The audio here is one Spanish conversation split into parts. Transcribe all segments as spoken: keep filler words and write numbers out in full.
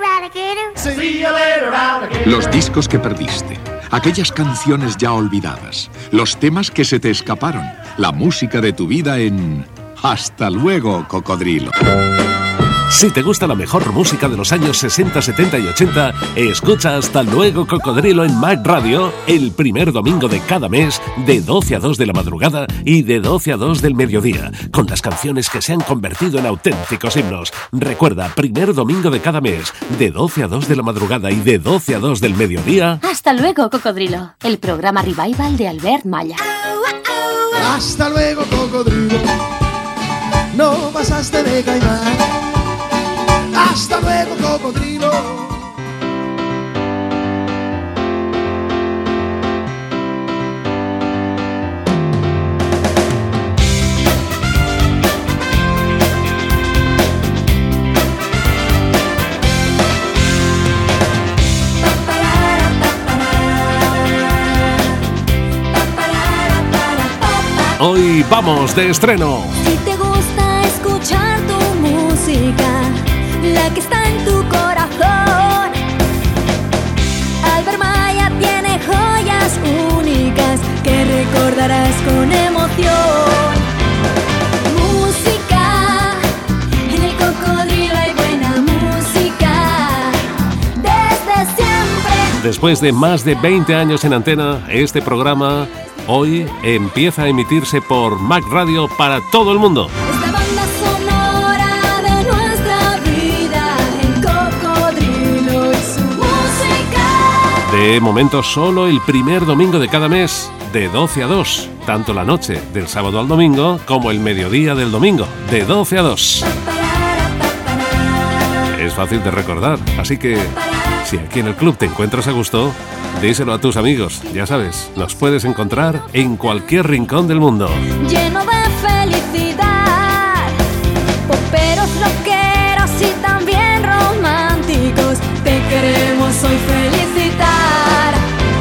Los discos que perdiste, aquellas canciones ya olvidadas, los temas que se te escaparon, la música de tu vida en Hasta luego, Cocodrilo. Si te gusta la mejor música de los años sesenta, setenta y ochenta, escucha Hasta luego, Cocodrilo en Mac Radio el primer domingo de cada mes de doce a dos de la madrugada y de doce a dos del mediodía, con las canciones que se han convertido en auténticos himnos. Recuerda, primer domingo de cada mes de doce a dos de la madrugada y de doce a dos del mediodía. Hasta luego, Cocodrilo, el programa Revival de Albert Malla. Hasta luego, Cocodrilo, no pasaste de caimán. Hasta luego, Cocodrilo. Hoy vamos de estreno. Si te gusta escuchar tu música, la que está en tu corazón, Albert Malla tiene joyas únicas que recordarás con emoción. Música, en el Cocodrilo hay buena música, desde siempre. Después de más de veinte años en antena, este programa hoy empieza a emitirse por Mac Radio para todo el mundo. De momento solo el primer domingo de cada mes, de doce a dos, tanto la noche del sábado al domingo como el mediodía del domingo, de doce a dos. Es fácil de recordar, así que si aquí en el club te encuentras a gusto, díselo a tus amigos, ya sabes, nos puedes encontrar en cualquier rincón del mundo. Lleno de felicidad, poperos, rockeros y también románticos, te queremos hoy felicitar.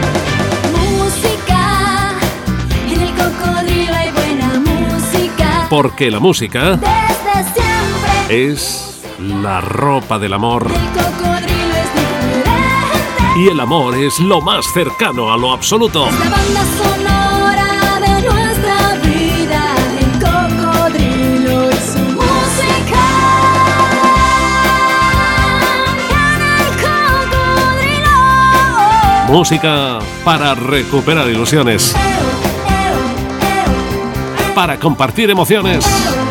Música, en el Cocodrilo hay buena música. Porque la música desde siempre es la ropa del amor. el Cocodrilo es diferente. Y el amor es lo más cercano a lo absoluto. Es la banda sonora de nuestra vida, el Cocodrilo y su música. En el Cocodrilo. Música para recuperar ilusiones, para compartir emociones.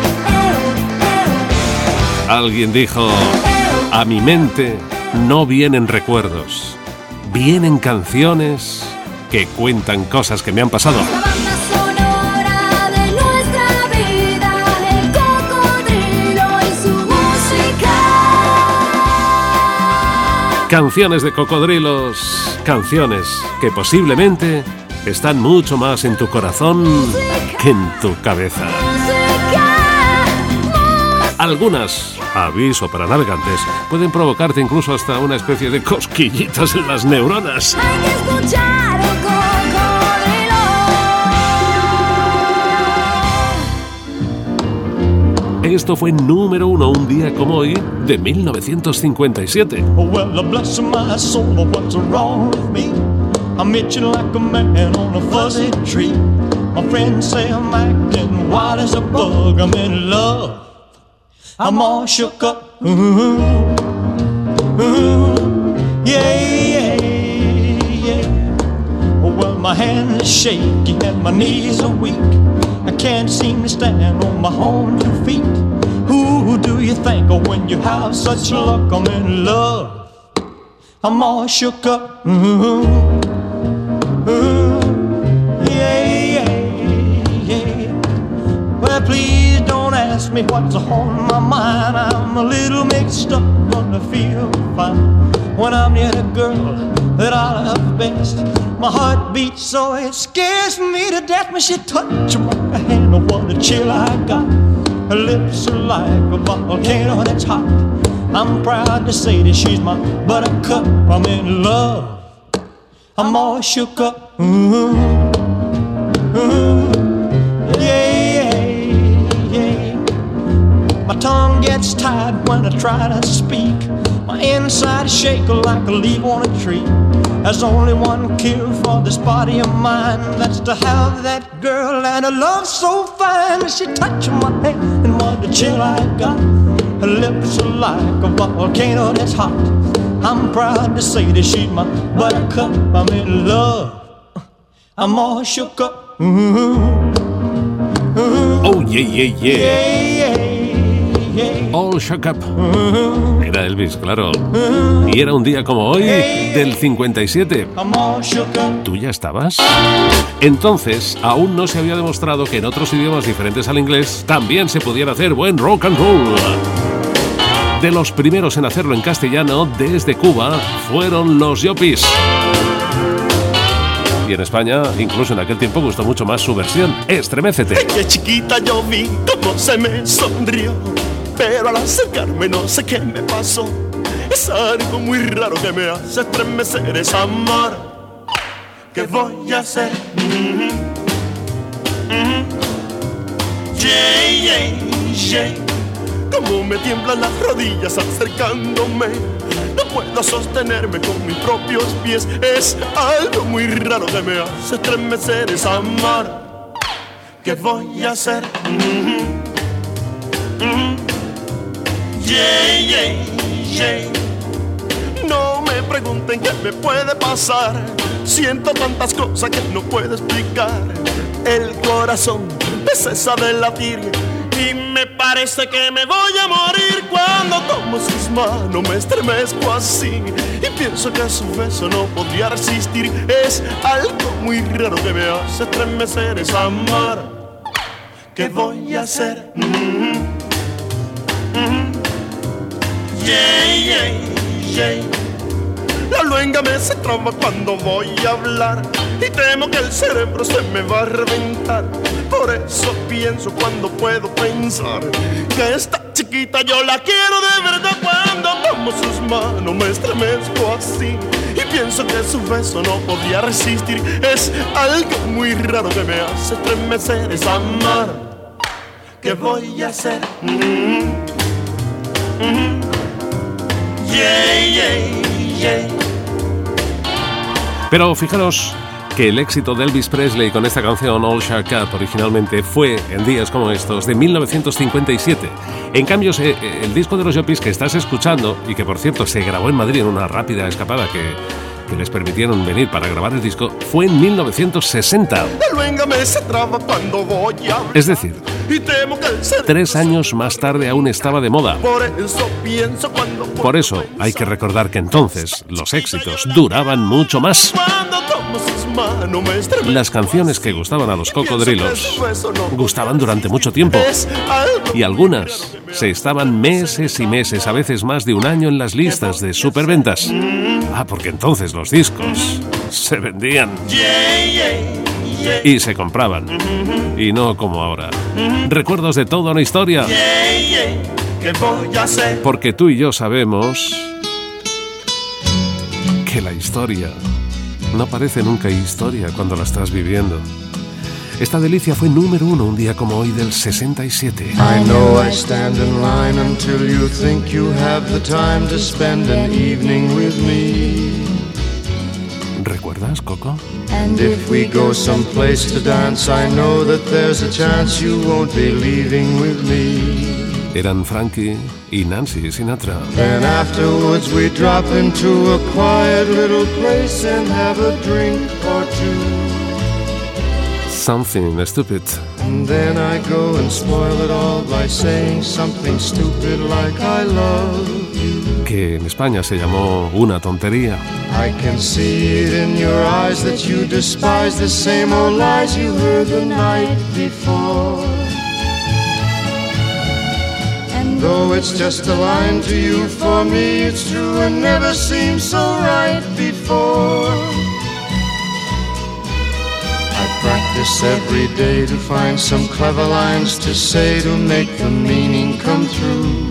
Alguien dijo: a mi mente no vienen recuerdos, vienen canciones que cuentan cosas que me han pasado. La banda sonora de nuestra vida, el Cocodrilo y su música. Canciones de cocodrilos, canciones que posiblemente están mucho más en tu corazón que en tu cabeza. Algunas, aviso para navegantes, pueden provocarte incluso hasta una especie de cosquillitas en las neuronas. Hay que escuchar el Cocodrilo. Esto fue número uno un día como hoy de mil novecientos cincuenta y siete. Oh, well, bless my soul, what's wrong with me? I'm itching like a man on a fuzzy tree. My friends say I'm acting wild as a bug. I'm in love. I'm all shook up. Ooh, ooh, yeah, yeah, yeah. Oh, well, my hands are shaky and my knees are weak. I can't seem to stand on my own two feet. Who do you think of when you have such luck? I'm in love. I'm all shook up. Ooh, ooh, yeah, yeah, yeah. Well, please don't ask me what's on my mind. I'm a little mixed up, but I feel fine when I'm near the girl that I love best. My heart beats so it scares me to death when she touches my hand. Oh, what a chill I got. Her lips are like a volcano that's hot. I'm proud to say that she's my buttercup. I'm in love. I'm all shook up. Ooh, ooh, yeah, yeah, yeah. My tongue gets tied when I try to speak. My inside inside shake like a leaf on a tree. There's only one cure for this body of mine. That's to have that girl and a love so fine. She touched my hand and what a chill I got. Her lips are like a volcano that's hot. I'm proud to say that she's my buttercup. I'm in love. I'm all shook up. Mm-hmm. Mm-hmm. Oh, yeah, yeah, yeah. Yeah, yeah, yeah. All shook up. Mm-hmm. Era Elvis, claro. Y era un día como hoy, del cincuenta y siete. I'm all shook up. ¿Tú ya estabas? Entonces, aún no se había demostrado que en otros idiomas diferentes al inglés también se pudiera hacer buen rock and roll. De los primeros en hacerlo en castellano desde Cuba fueron los Yopis. Y en España, incluso en aquel tiempo, gustó mucho más su versión, Estremécete. De chiquita yo vi cómo se me sonrió, pero al acercarme no sé qué me pasó. Es algo muy raro que me hace estremecer, es amor. ¿Qué voy a hacer? Mm-hmm. Mm-hmm. Yeah, yeah, yeah. Cómo me tiemblan las rodillas acercándome. No puedo sostenerme con mis propios pies. Es algo muy raro que me hace estremecer, es amor. ¿Qué voy a hacer? Mm-hmm. Mm-hmm. Yeah, yeah, yeah. No me pregunten qué me puede pasar. Siento tantas cosas que no puedo explicar. El corazón me cesa de latir y me parece que me voy a morir. Cuando tomo sus manos me estremezco así y pienso que su beso no podría resistir. Es algo muy raro que me hace estremecer, es amor. ¿Qué voy a hacer? Mm-hmm. Mm-hmm. Yeah, yeah, yeah. La luenga me se traba cuando voy a hablar y temo que el cerebro se me va a reventar. Por eso pienso cuando puedo pensar que esta chiquita yo la quiero de verdad. Cuando tomo sus manos me estremezco así y pienso que su beso no podía resistir. Es algo muy raro que me hace estremecer, es amar. ¿Qué voy a hacer? Mm-hmm. Mm-hmm. Yeah, yeah, yeah. Pero fijaros que el éxito de Elvis Presley con esta canción All Shook Up originalmente fue en días como estos de mil novecientos cincuenta y siete. En cambio, el disco de los Yopis que estás escuchando y que por cierto se grabó en Madrid en una rápida escapada que, que les permitieron venir para grabar el disco, fue en mil novecientos sesenta. Es decir, tres años más tarde aún estaba de moda. Por eso hay que recordar que entonces los éxitos duraban mucho más. Las canciones que gustaban a los Cocodrilos gustaban durante mucho tiempo y algunas se estaban meses y meses, a veces más de un año en las listas de superventas. Ah, porque entonces los discos se vendían y se compraban y no como ahora. Recuerdos de toda una historia, porque tú y yo sabemos que la historia no parece nunca historia cuando la estás viviendo. Esta delicia fue número uno un día como hoy del sesenta y siete. I know I stand in line until you think you have the time to spend an evening with me. ¿Recuerdas, Coco? And if we go someplace to dance, I know that there's a chance you won't be leaving with me. Eran Frankie y Nancy Sinatra. Then afterwards we drop into a quiet little place and have a drink or two. Something Stupid. And then I go and spoil it all by saying something stupid like I love you. Que en España se llamó Una Tontería. I can see it in your eyes that you despise the same old lies you heard the night before. Though it's just a line to you, for me it's true and never seemed so right before. I practice every day to find some clever lines to say to make the meaning come through.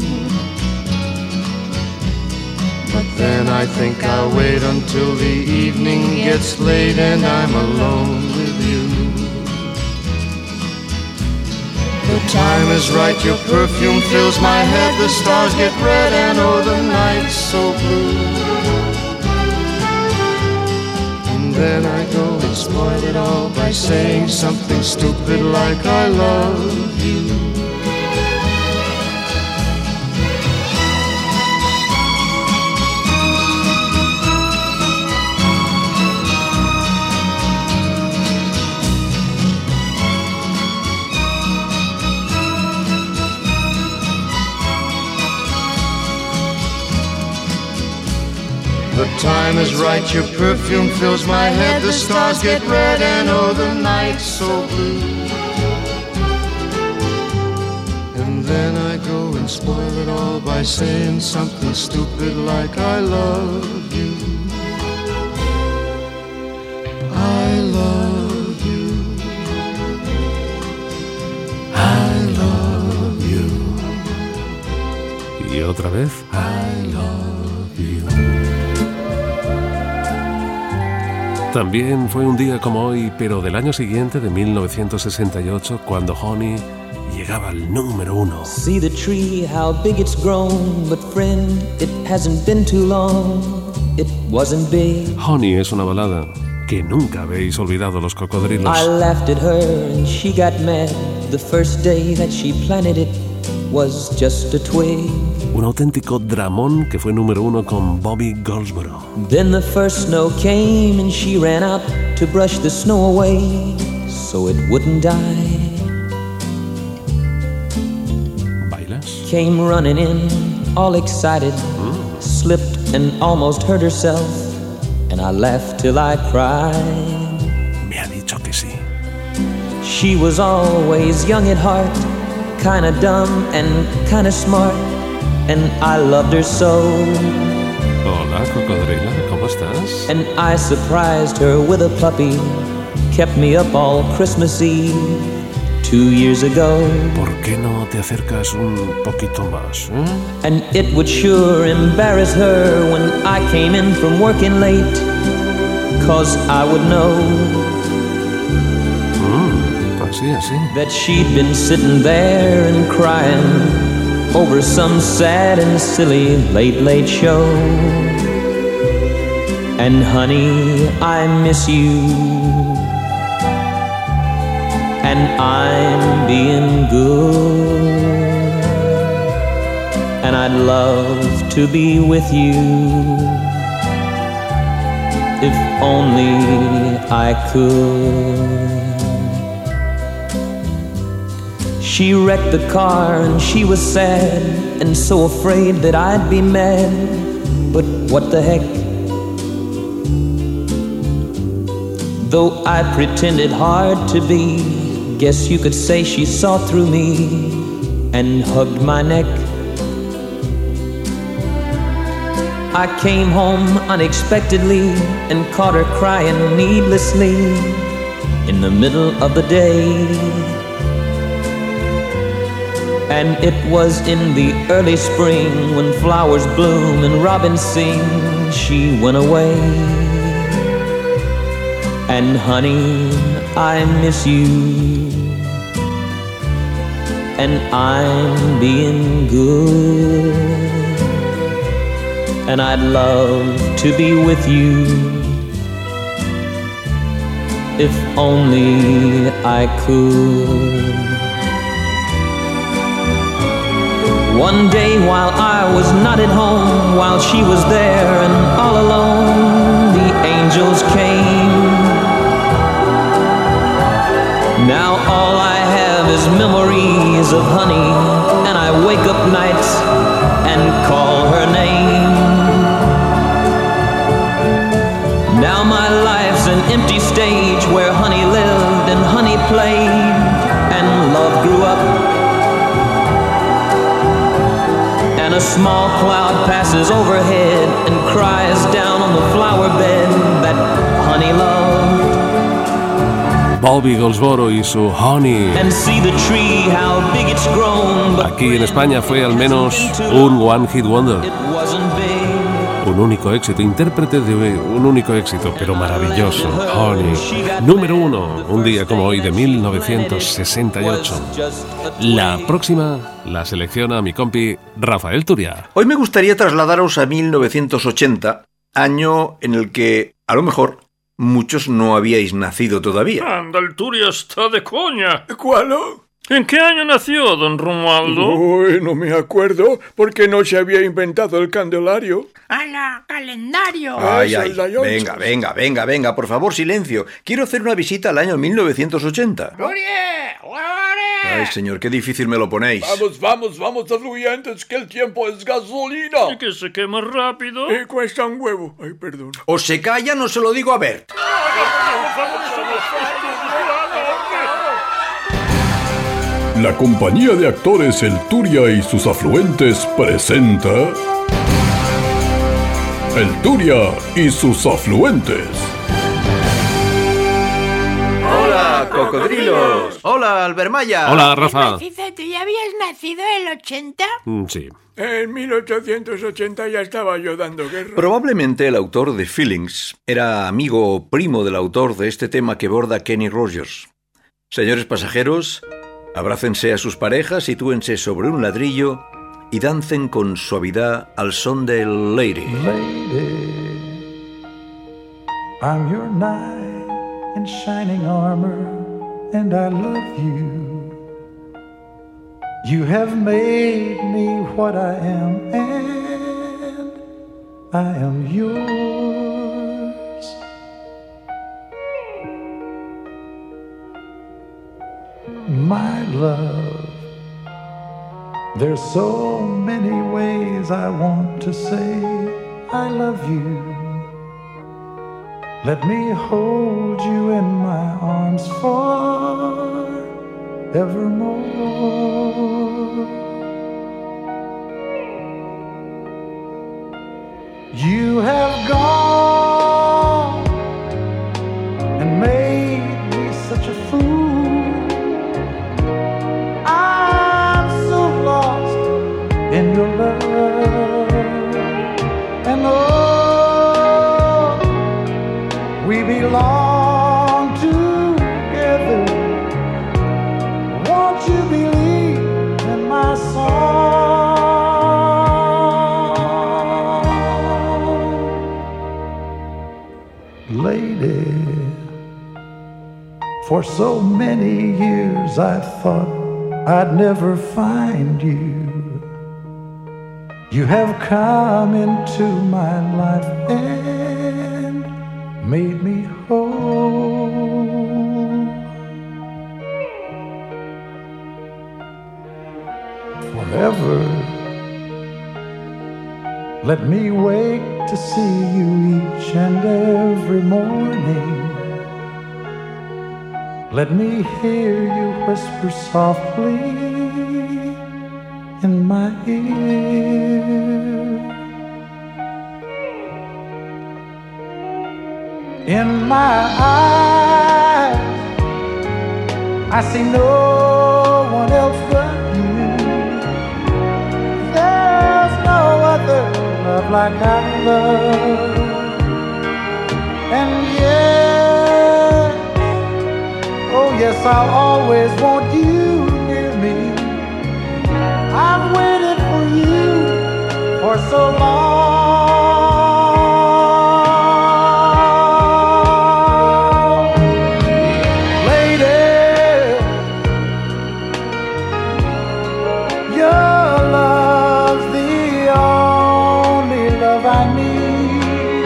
But then I think I'll wait until the evening gets late and I'm alone with you. The time is right, your perfume fills my head, the stars get red and oh, the night's so blue. And then I go and spoil it all by saying something stupid like I love you. The time is right, your perfume fills my head, the stars get red and oh, the night's so blue. And then I go and spoil it all by saying something stupid like I love you. I love you. I love you. Y otra vez. I love you. También fue un día como hoy, pero del año siguiente, de mil novecientos sesenta y ocho, cuando Honey llegaba al número uno. See the tree, how big it's grown, but friend, it hasn't been too long. It wasn't big. Honey es una balada que nunca habéis olvidado los cocodrilos. I laughed at her and she got mad. The first day that she planted it was just a twig. Un auténtico dramón que fue número uno con Bobby Goldsboro. Then the first snow came and she ran out to brush the snow away so it wouldn't die. ¿Bailas? Came running in, all excited, mm. slipped and almost hurt herself, and I laughed till I cried. Me ha dicho que sí. She was always young at heart, kinda dumb and kinda smart, and I loved her so. Hola, cocodrila, ¿cómo estás? And I surprised her with a puppy, kept me up all Christmas Eve, two years ago. ¿Por qué no te acercas un poquito más, eh? And it would sure embarrass her when I came in from working late, 'cause I would know mm, así, así. that she'd been sitting there and crying over some sad and silly late, late show. And honey, I miss you, and I'm being good, and I'd love to be with you, if only I could. She wrecked the car and she was sad and so afraid that I'd be mad, but what the heck? Though I pretended hard to be, guess you could say she saw through me and hugged my neck. I came home unexpectedly and caught her crying needlessly in the middle of the day. And it was in the early spring when flowers bloom and robins sing, she went away. And honey, I miss you, and I'm being good, and I'd love to be with you, if only I could. One day while I was not at home, while she was there and all alone, the angels came. Now all I have is memories of honey, and I wake up nights and call her name. Now my life's an empty stage where honey lived and honey played and love grew up. And a small cloud passes overhead and cries down on the flower bed that honey loved. Bobby Goldsboro y su Honey. And see the tree, how big it's grown. Aquí en España fue al menos un One Hit Wonder. It wasn't big. Un único éxito, intérprete de un único éxito, pero maravilloso, Honey. Número uno, un día como hoy de mil novecientos sesenta y ocho. La próxima la selecciona mi compi Rafael Turia. Hoy me gustaría trasladaros a mil novecientos ochenta, año en el que, a lo mejor, muchos no habíais nacido todavía. Anda, el Turia está de coña. ¿Cuál? ¿En qué año nació, don Romualdo? Uy, no me acuerdo, porque no se había inventado el candelario. ¡Hala, calendario! Ay, ay, venga, venga, venga, venga, por favor, silencio. Quiero hacer una visita al año mil novecientos ochenta. ¡Gloria! ¡Gloria! Ay, señor, qué difícil me lo ponéis. Vamos, vamos, vamos, antes que el tiempo es gasolina. ¿Y que se quema rápido? Eh, cuesta un huevo. Ay, perdón. O se calla, no se lo digo a Bert. La compañía de actores El Turia y sus afluentes presenta El Turia y sus afluentes. ¡Hola, cocodrilos! ¡Hola, Albermaya! ¡Hola, Rafa! ¿Tú ya habías nacido en el ochenta? Mm, sí. En mil ochocientos ochenta ya estaba yo dando guerra. Probablemente el autor de Feelings era amigo o primo del autor de este tema que borda Kenny Rogers. Señores pasajeros, abrácense a sus parejas, sitúense sobre un ladrillo y dancen con suavidad al son de Lady. Lady, I'm your knight in shining armor, and I love you. You have made me what I am, and I am yours. My love, there's so many ways I want to say I love you. Let me hold you in my arms forevermore. You have gone and made me such a fool. I'm so lost in your love, and oh, we belong together. Won't you believe in my song? Lady, for so many years I thought I'd never find you. You have come into my life and made me whole. Forever, let me wake to see you each and every morning. Let me hear you whisper softly in my ear. In my eyes, I see no one else but you. There's no other love like I love. And yes, oh yes, I'll always want you near me. I've waited for you for so long. Lady, your love's the only love I need.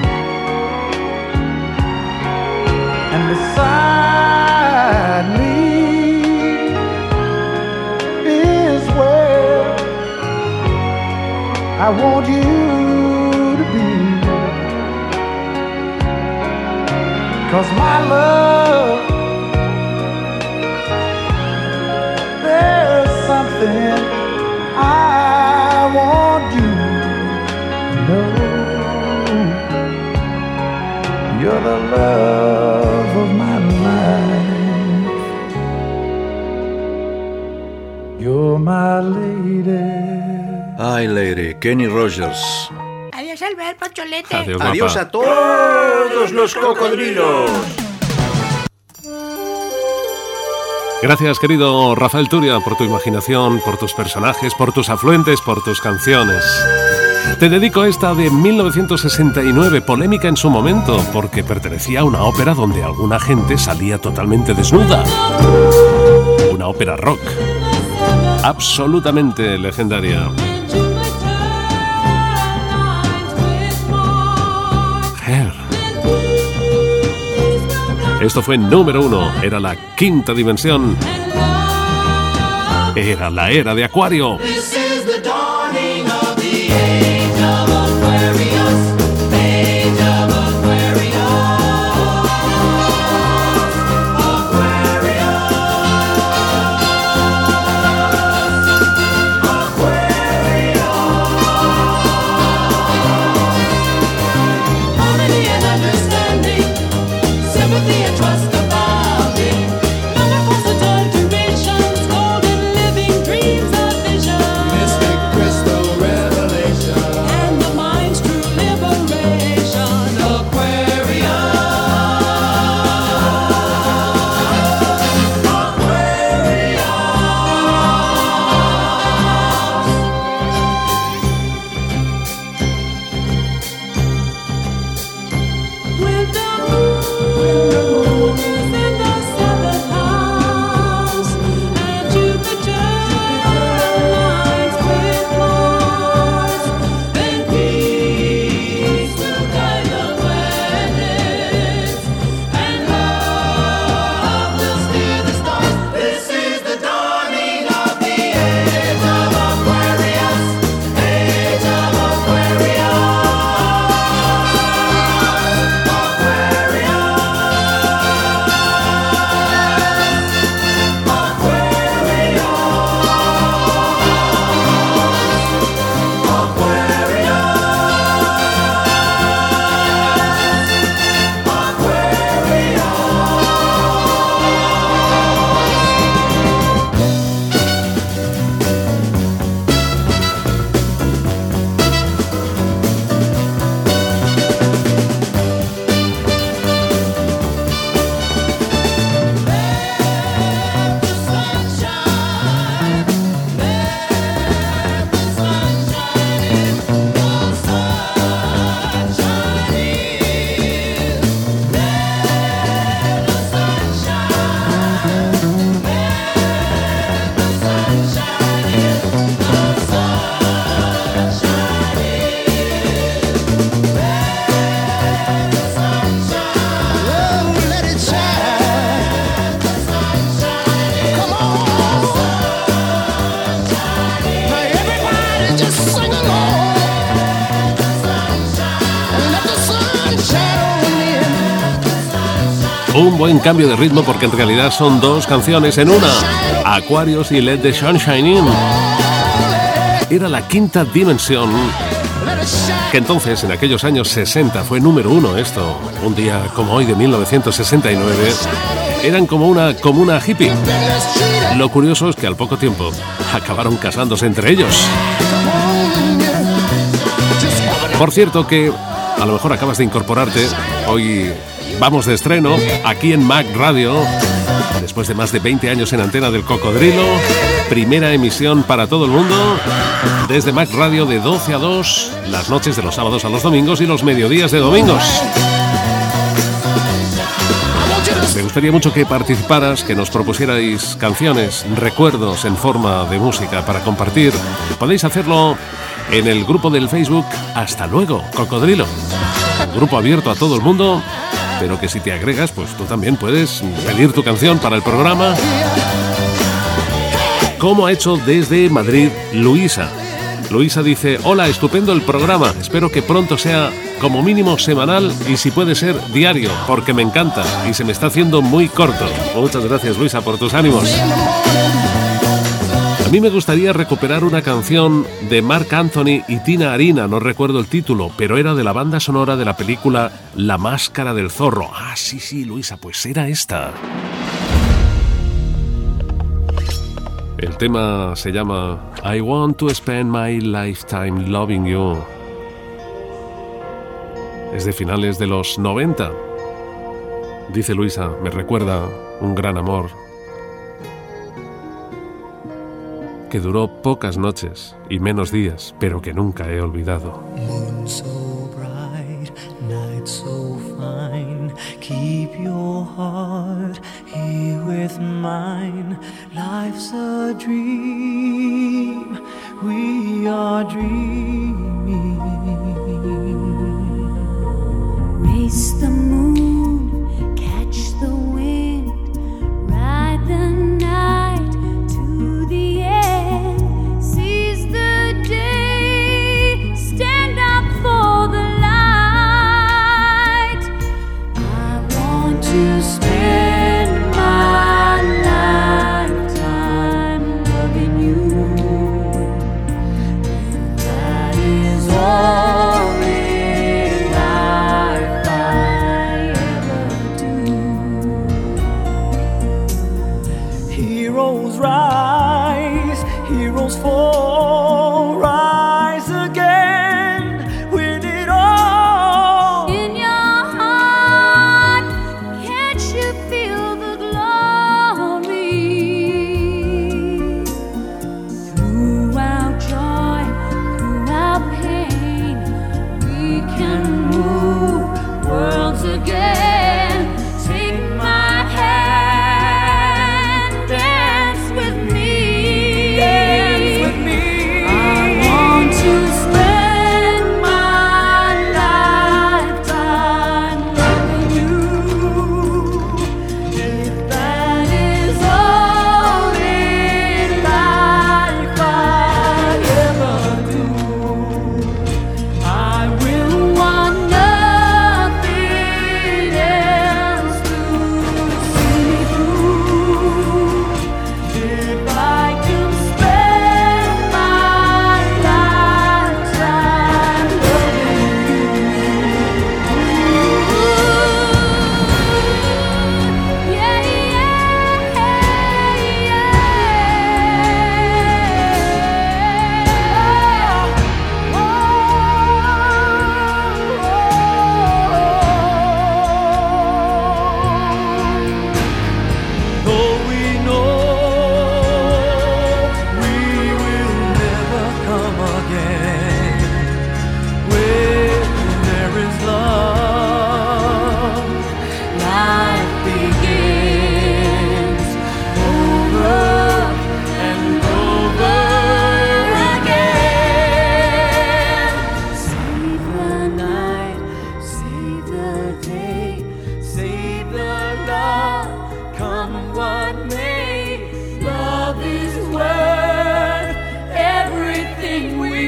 And beside me is where I want you to be. 'Cause my love, there's something I want you to know. You're the love of my life. You're my lady. Ay, Lady, Kenny Rogers. Adiós, Albert, Pocholete. Adiós, Adiós guapa. a todos los cocodrilos. Gracias, querido Rafael Turia, por tu imaginación, por tus personajes, por tus afluentes, por tus canciones. Te dedico esta de mil novecientos sesenta y nueve, polémica en su momento, porque pertenecía a una ópera donde alguna gente salía totalmente desnuda. Una ópera rock. Absolutamente legendaria. Hair. Esto fue número uno, era la quinta dimensión. Era la era de Acuario. Un buen cambio de ritmo porque en realidad son dos canciones en una. Aquarius y Let the Sunshine In. Era la quinta dimensión, que entonces en aquellos años sesenta fue número uno esto. Un día como hoy de mil novecientos sesenta y nueve eran como una comuna hippie. Lo curioso es que al poco tiempo acabaron casándose entre ellos. Por cierto que a lo mejor acabas de incorporarte. Hoy vamos de estreno aquí en Mac Radio. Después de más de veinte años en antena del Cocodrilo, primera emisión para todo el mundo desde Mac Radio de doce a dos, las noches de los sábados a los domingos y los mediodías de domingos. Me gustaría mucho que participaras, que nos propusierais canciones, recuerdos en forma de música para compartir. Podéis hacerlo en el grupo del Facebook Hasta Luego, Cocodrilo. Grupo abierto a todo el mundo, pero que si te agregas, pues tú también puedes pedir tu canción para el programa. Como ha hecho desde Madrid Luisa. Luisa dice: hola, estupendo el programa, espero que pronto sea como mínimo semanal y si puede ser diario, porque me encanta y se me está haciendo muy corto. Muchas gracias, Luisa, por tus ánimos. A mí me gustaría recuperar una canción de Marc Anthony y Tina Arena, no recuerdo el título, pero era de la banda sonora de la película La Máscara del Zorro. Ah, sí, sí, Luisa, pues era esta. El tema se llama I Want to Spend My Lifetime Loving You. es de finales de los noventa. Dice Luisa, me recuerda un gran amor que duró pocas noches y menos días, pero que nunca he olvidado. Moon so bright, night so fine, keep your heart here with mine. Life's a dream, we are dreaming. Race the moon, catch the wind, ride the night to the end, seize the day, stand up for the light. I want to spend my lifetime loving you. That is all in life I ever do. Heroes rise, heroes fall, rise again, win it all. In your heart, can't you feel the glory? Throughout joy, throughout pain, we can move worlds again. Take my hand, dance with me. Dance with me. I want to spend my lifetime loving you. If that is all in life I ever do, I will want nothing else to see me through. If I can spend my lifetime loving you. Yeah, Though we know we will never come again, where there is love, life begins over and over again. Save the night, save the day, save the love, come what may. Love is worth everything we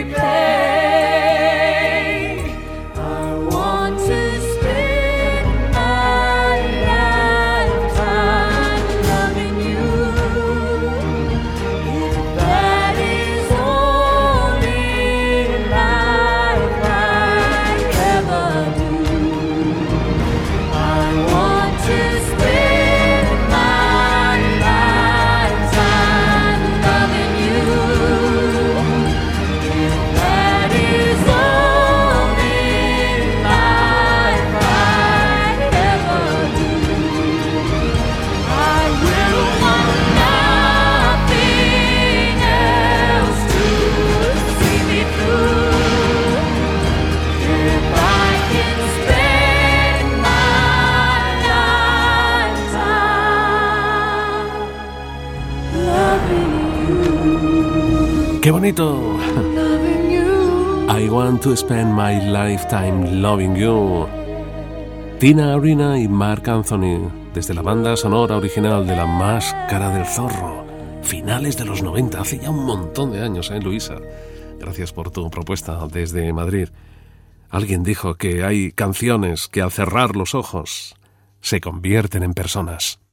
pay. I want to spend my lifetime loving you. If that is all in life I ever do, I want to spend my lifetime loving you. If that is all in life I ever do, I will want nothing else to see me through. If I can spend my lifetime loving you, ¡Qué bonito! loving you. I want to spend my lifetime loving you. Tina Arena y Marc Anthony, desde la banda sonora original de La Máscara del Zorro, finales de los noventa, hace ya un montón de años, ¿eh, Luisa? Gracias por tu propuesta desde Madrid. Alguien dijo que hay canciones que al cerrar los ojos se convierten en personas.